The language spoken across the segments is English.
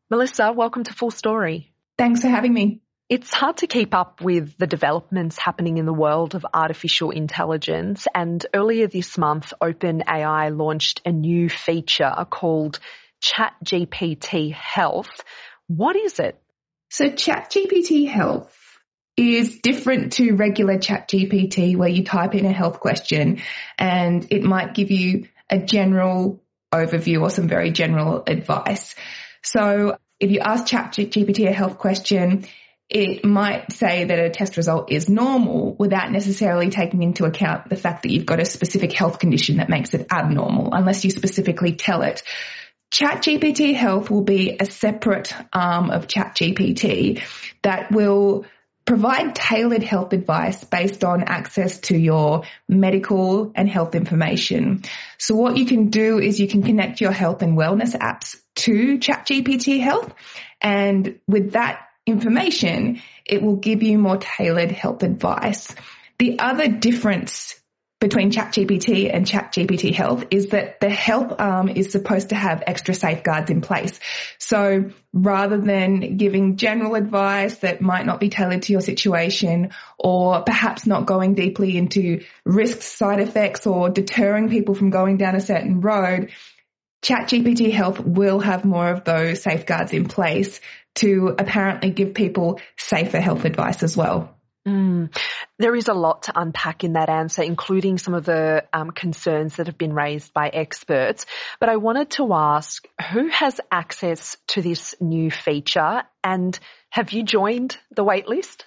Melissa, welcome to Full Story. Thanks for having me. It's hard to keep up with the developments happening in the world of artificial intelligence, and earlier this month, OpenAI launched a new feature called ChatGPT Health. What is it? So ChatGPT Health is different to regular ChatGPT where you type in a health question and it might give you a general overview or some very general advice. So if you ask ChatGPT a health question, it might say that a test result is normal without necessarily taking into account the fact that you've got a specific health condition that makes it abnormal, unless you specifically tell it. ChatGPT Health will be a separate arm of ChatGPT that will provide tailored health advice based on access to your medical and health information. So what you can do is you can connect your health and wellness apps to ChatGPT Health, and with that information, it will give you more tailored health advice. The other difference between ChatGPT and ChatGPT Health is that the health arm is supposed to have extra safeguards in place. So rather than giving general advice that might not be tailored to your situation, or perhaps not going deeply into risks, side effects, or deterring people from going down a certain road, ChatGPT Health will have more of those safeguards in place to apparently give people safer health advice as well. There is a lot to unpack in that answer, including some of the concerns that have been raised by experts. But I wanted to ask, who has access to this new feature, and have you joined the waitlist?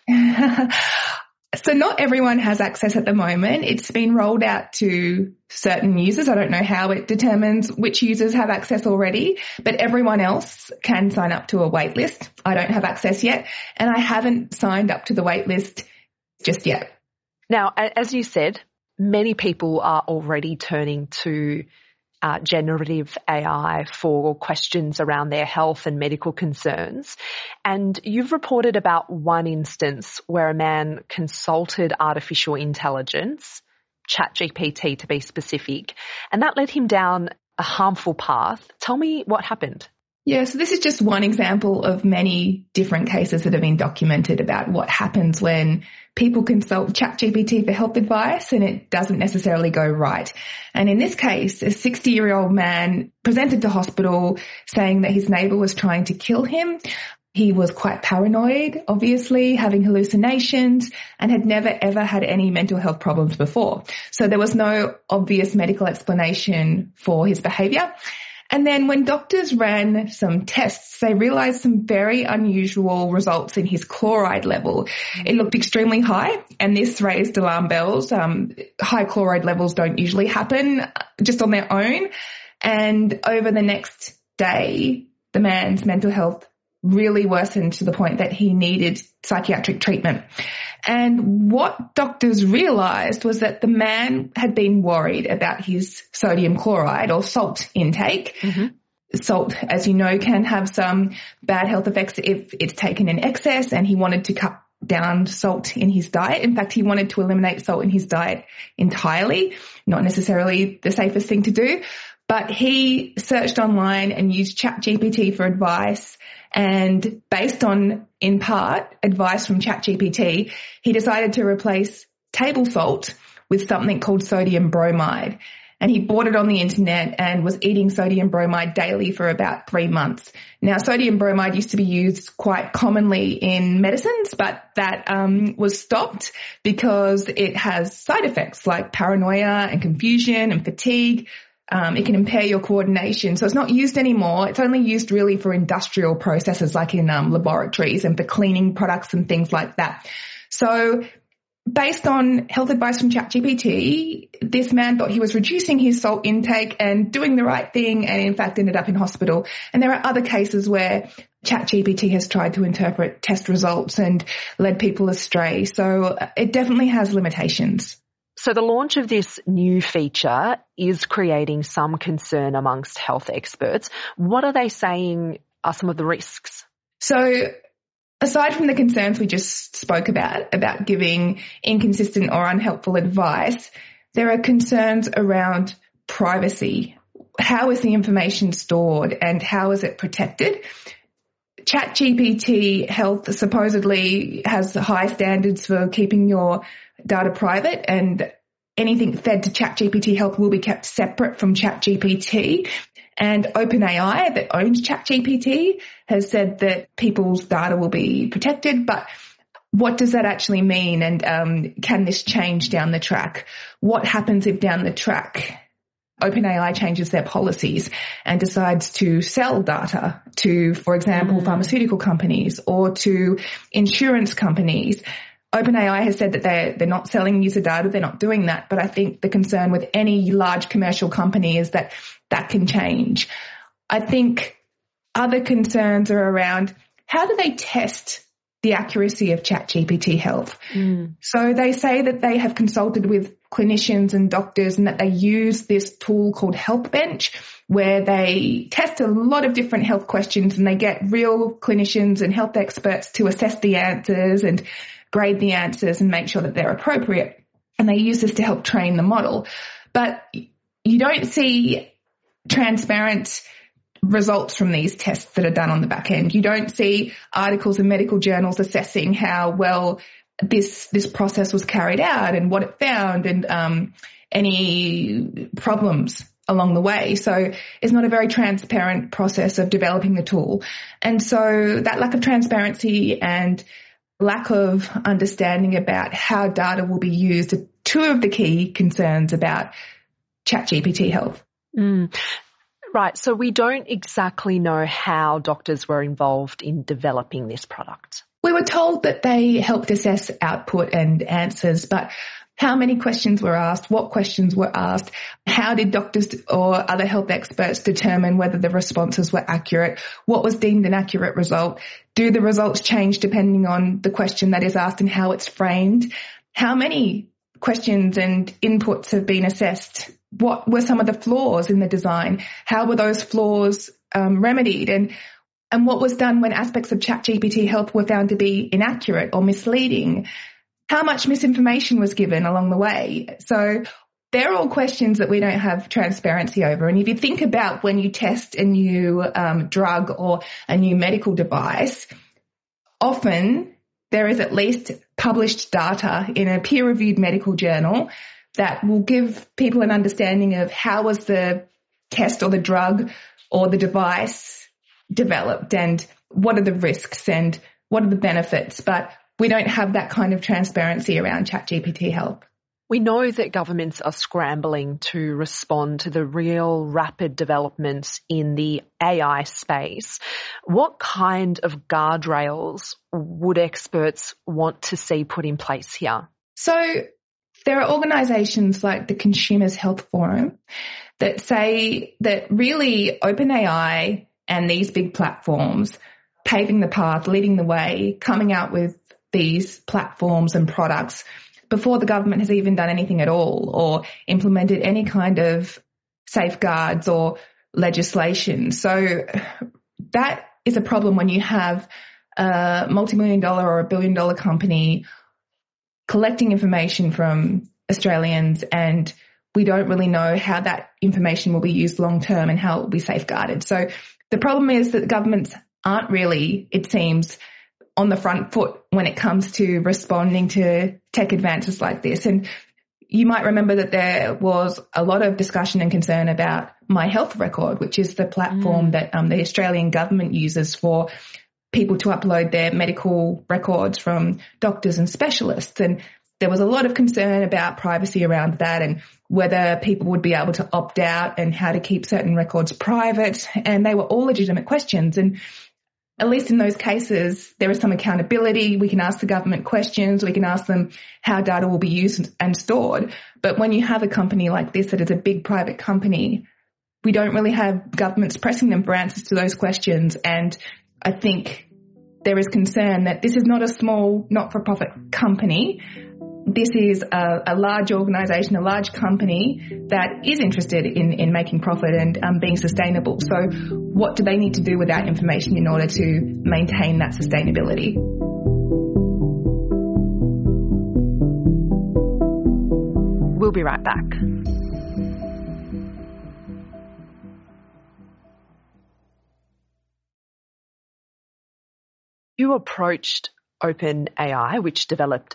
So not everyone has access at the moment. It's been rolled out to certain users. I don't know how it determines which users have access already, but everyone else can sign up to a waitlist. I don't have access yet, and I haven't signed up to the waitlist just yet. Now, as you said, many people are already turning to generative AI for questions around their health and medical concerns. And you've reported about one instance where a man consulted artificial intelligence, ChatGPT to be specific, and that led him down a harmful path. Tell me what happened. Yeah, so this is just one example of many different cases that have been documented about what happens when people consult ChatGPT for health advice and it doesn't necessarily go right. And in this case, a 60-year-old man presented to hospital saying that his neighbour was trying to kill him. He was quite paranoid, obviously, having hallucinations, and had never ever had any mental health problems before. So there was no obvious medical explanation for his behaviour. And then when doctors ran some tests, they realized some very unusual results in his chloride level. It looked extremely high, and this raised alarm bells. High chloride levels don't usually happen just on their own. And over the next day, the man's mental health really worsened to the point that he needed psychiatric treatment. And what doctors realized was that the man had been worried about his sodium chloride or salt intake. Salt, as you know, can have some bad health effects if it's taken in excess, and he wanted to cut down salt in his diet. In fact, he wanted to eliminate salt in his diet entirely, not necessarily the safest thing to do. But he searched online and used ChatGPT for advice, and based on, in part, advice from ChatGPT, he decided to replace table salt with something called sodium bromide. And he bought it on the internet and was eating sodium bromide daily for about 3 months. Now, sodium bromide used to be used quite commonly in medicines, but that was stopped because it has side effects like paranoia and confusion and fatigue. It can impair your coordination. So it's not used anymore. It's only used really for industrial processes like in laboratories and for cleaning products and things like that. So based on health advice from ChatGPT, this man thought he was reducing his salt intake and doing the right thing, and in fact ended up in hospital. And there are other cases where ChatGPT has tried to interpret test results and led people astray. So it definitely has limitations. So the launch of this new feature is creating some concern amongst health experts. What are they saying are some of the risks? So aside from the concerns we just spoke about giving inconsistent or unhelpful advice, there are concerns around privacy. How is the information stored and how is it protected? ChatGPT Health supposedly has high standards for keeping your data private, and anything fed to ChatGPT Health will be kept separate from ChatGPT. And OpenAI, that owns ChatGPT, has said that people's data will be protected. But what does that actually mean? And can this change down the track? What happens if down the track OpenAI changes their policies and decides to sell data to, for example, pharmaceutical companies or to insurance companies? OpenAI has said that they're not selling user data. They're not doing that. But I think the concern with any large commercial company is that that can change. I think other concerns are around how do they test the accuracy of ChatGPT Health? So they say that they have consulted with clinicians and doctors and that they use this tool called HealthBench, where they test a lot of different health questions and they get real clinicians and health experts to assess the answers and grade the answers and make sure that they're appropriate. And they use this to help train the model. But you don't see transparent results from these tests that are done on the back end. You don't see articles in medical journals assessing how well this process was carried out and what it found and any problems along the way. So it's not a very transparent process of developing the tool. And so that lack of transparency and lack of understanding about how data will be used are two of the key concerns about ChatGPT Health. Right. So we don't exactly know how doctors were involved in developing this product. We were told that they helped assess output and answers, but how many questions were asked, what questions were asked, how did doctors or other health experts determine whether the responses were accurate, what was deemed an accurate result, do the results change depending on the question that is asked and how it's framed, how many questions and inputs have been assessed, what were some of the flaws in the design, how were those flaws remedied, and what was done when aspects of ChatGPT Health were found to be inaccurate or misleading, how much misinformation was given along the way. So they're all questions that we don't have transparency over. And if you think about when you test a new drug or a new medical device, often there is at least published data in a peer-reviewed medical journal that will give people an understanding of how was the test or the drug or the device developed and what are the risks and what are the benefits. But we don't have that kind of transparency around ChatGPT Health. We know that governments are scrambling to respond to the real rapid developments in the AI space. What kind of guardrails would experts want to see put in place here? So there are organisations like the Consumers Health Forum that say that really OpenAI and these big platforms paving the path, leading the way, coming out with these platforms and products before the government has even done anything at all or implemented any kind of safeguards or legislation. So that is a problem when you have a multi-million-dollar or $1 billion company collecting information from Australians and we don't really know how that information will be used long-term and how it will be safeguarded. So the problem is that governments aren't really, it seems, on the front foot when it comes to responding to tech advances like this. And you might remember that there was a lot of discussion and concern about My Health Record, which is the platform that the Australian government uses for people to upload their medical records from doctors and specialists. And there was a lot of concern about privacy around that and whether people would be able to opt out and how to keep certain records private. And they were all legitimate questions. And at least in those cases, there is some accountability. We can ask the government questions. We can ask them how data will be used and stored. But when you have a company like this that is a big private company, we don't really have governments pressing them for answers to those questions. And I think there is concern that this is not a small not-for-profit company. This is a large organisation, a large company that is interested in making profit and being sustainable. So what do they need to do with that information in order to maintain that sustainability? We'll be right back. You approached OpenAI, which developed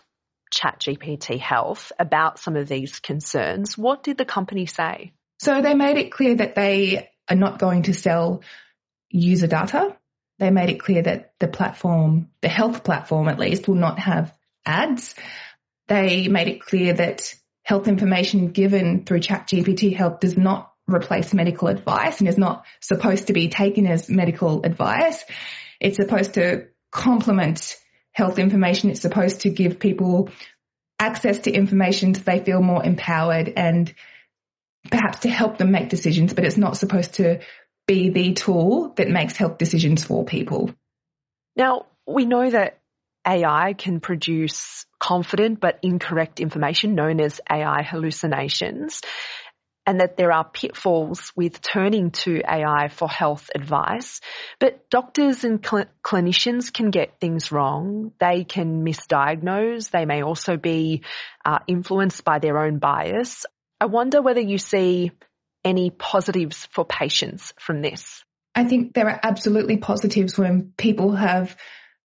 ChatGPT Health, about some of these concerns. What did the company say? So they made it clear that they are not going to sell user data. They made it clear that the platform, the health platform at least, will not have ads. They made it clear that health information given through ChatGPT Health does not replace medical advice and is not supposed to be taken as medical advice. It's supposed to complement health information. It's supposed to give people access to information so they feel more empowered and perhaps to help them make decisions, but it's not supposed to be the tool that makes health decisions for people. Now, we know that AI can produce confident but incorrect information known as AI hallucinations, and that there are pitfalls with turning to AI for health advice. But doctors and clinicians can get things wrong. They can misdiagnose. They may also be influenced by their own bias. I wonder whether you see any positives for patients from this. I think there are absolutely positives when people have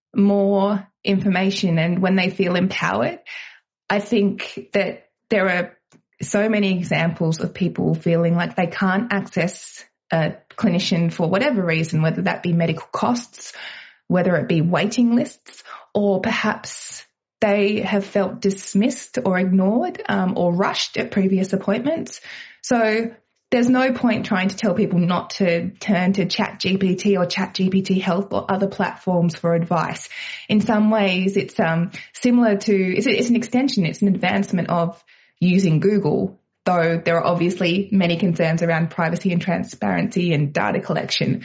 more information and when they feel empowered. I think that there are so many examples of people feeling like they can't access a clinician for whatever reason, whether that be medical costs, whether it be waiting lists, or perhaps they have felt dismissed or ignored or rushed at previous appointments. So there's no point trying to tell people not to turn to ChatGPT or ChatGPT Health or other platforms for advice. In some ways, it's similar to, it's an extension, it's an advancement of using Google, though there are obviously many concerns around privacy and transparency and data collection.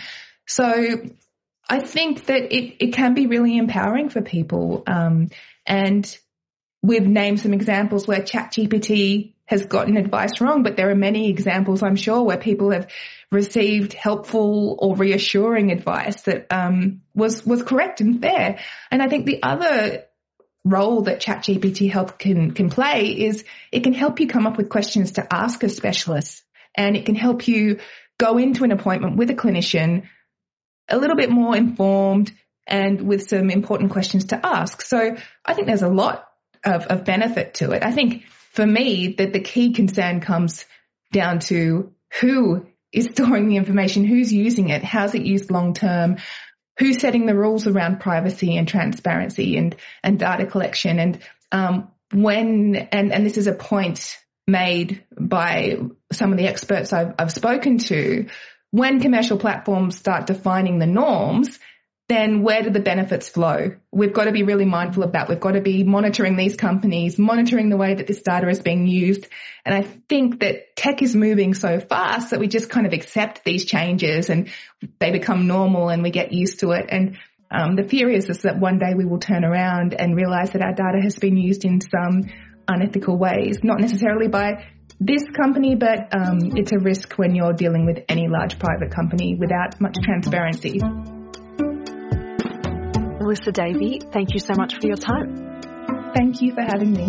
So I think that it can be really empowering for people. And we've named some examples where ChatGPT has gotten advice wrong, but there are many examples, I'm sure, where people have received helpful or reassuring advice that was correct and fair. And I think the other role that ChatGPT Health can play is it can help you come up with questions to ask a specialist, and it can help you go into an appointment with a clinician a little bit more informed and with some important questions to ask. So I think there's a lot of benefit to it. I think for me that the key concern comes down to who is storing the information, who's using it, how's it used long term, who's setting the rules around privacy and transparency and data collection. And and this is a point made by some of the experts I've spoken to, when commercial platforms start defining the norms, then where do the benefits flow? We've got to be really mindful of that. We've got to be monitoring these companies, monitoring the way that this data is being used. And I think that tech is moving so fast that we just kind of accept these changes and they become normal and we get used to it. And the fear is that one day we will turn around and realize that our data has been used in some unethical ways, not necessarily by this company, but it's a risk when you're dealing with any large private company without much transparency. Melissa Davey, thank you so much for your time. Thank you for having me.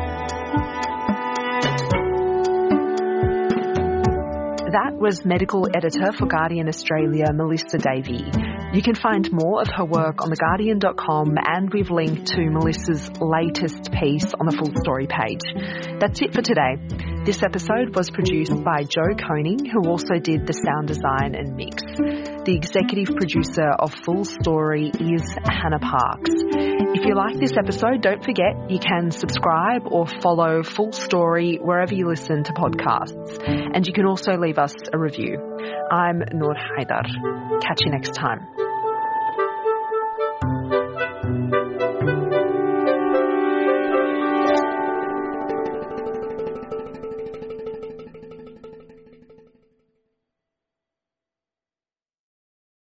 That was medical editor for Guardian Australia, Melissa Davey. You can find more of her work on theguardian.com, and we've linked to Melissa's latest piece on the Full Story page. That's it for today. This episode was produced by Joe Koning, who also did the sound design and mix. The executive producer of Full Story is Hannah Parks. If you like this episode, don't forget you can subscribe or follow Full Story wherever you listen to podcasts. And you can also leave us a review. I'm Noor Haidar. Catch you next time.